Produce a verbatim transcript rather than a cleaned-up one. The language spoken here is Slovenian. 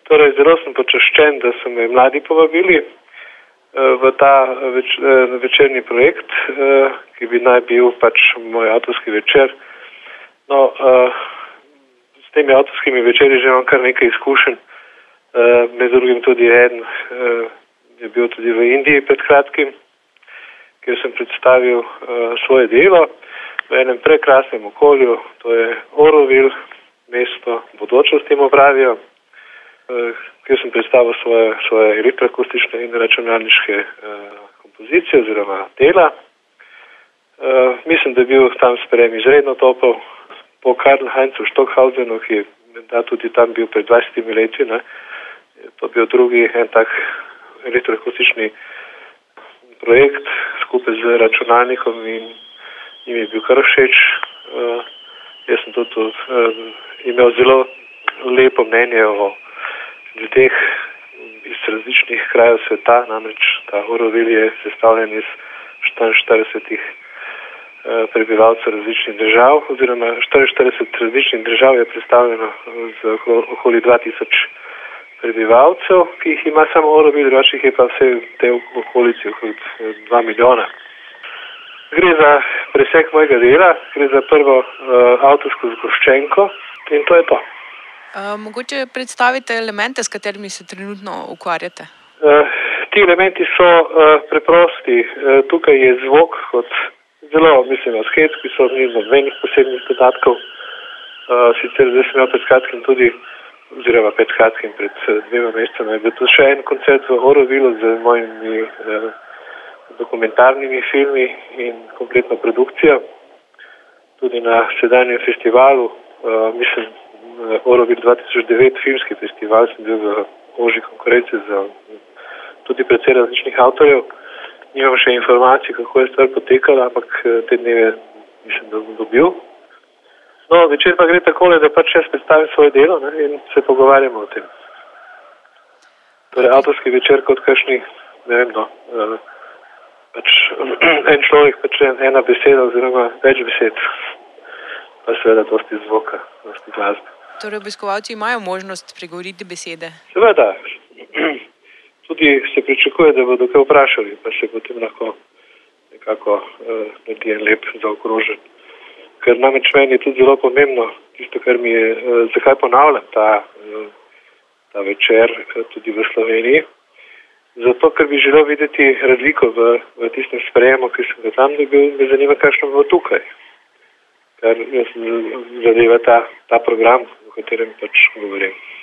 Torej, zelo sem počaščen, da so me mladi povabili v ta več, večerni projekt, ki bi naj bil pač moj avtorski večer. No, s temi avtorskimi večeri že imam kar nekaj izkušenj. Med drugim tudi en je bil tudi v Indiji pred kratkim, kjer sem predstavil svoje delo v enem prekrasnem okolju, to je Auroville, mesto bodočnosti mu pravijo, kjer sem predstavil svoje, svoje elektroakustične in računalniške kompozicije oziroma dela. Mislim, da je bil tam sprejem izredno topel. Po Karl Heinzu Stockhausenu, ki je da tudi tam bil pred dvajsetimi leti, ne, je to bil drugi en tak elektroakustični projekt skupaj z računalnikom in jim je bil kar všeč. Uh, jaz sem tudi uh, imel zelo lepo mnenje o ljudeh iz različnih krajev sveta, namreč ta Auroville je sestavljen iz štiriinštiridesetih uh, prebivalcev različnih držav, oziroma štiriinštirideset različnih držav je predstavljeno z okoli dva tisoč prebivalcev, ki jih ima samo Auroville, drugače je pa vse v tej okolici okoli dva milijona. Gre za presek mojega dela, gre za prvo uh, avtorsko zgoščenko in to je to. Uh, mogoče predstavite elemente, s katerimi se trenutno ukvarjate? Uh, ti elementi so uh, preprosti. Uh, tukaj je zvok kot zelo, mislim, asketski, so ni nobenih posebnih dodatkov. Uh, sicer zdaj sem imel pred kratkim tudi, oziroma pred kratkim, pred dvema mesecema, je bil tu še en koncert v Auroville z mojimi uh, dokumentarnimi filmi in kompletno produkcijo. Tudi na sedanjem festivalu, uh, mislim, Auroville dva tisoč devet, filmski festival, sem bil v ožji konkurenci za tudi precej različnih avtorjev. Nimam še informacij, kako je stvar potekala, ampak te dneve nisem dobil. No, večer pa gre takole, da pač jaz predstavim svoje delo, ne, in se pogovarjamo o tem. Torej, avtorski večer kot kakšni, ne vem, no, uh, pač en človek, pač ena beseda oziroma več besed, pa seveda dosti zvoka, dosti glasbe. Torej, obiskovalci imajo možnost pregovoriti besede? Seveda. Tudi se pričakuje, da bodo kaj vprašali, pa se potem lahko nekako uh, naredi en lep zaokrožen. Ker namreč meni je tudi zelo pomembno, tisto, kar mi je, uh, zakaj ponavljam ta, uh, ta večer uh, tudi v Sloveniji. Zato, ker bi želel videti razliko v, v tistem sprejemu, ki sem ga tam dobil, me zanima, kakšno bo tukaj. Ker zadeva ta, ta program, o katerem pač govorim.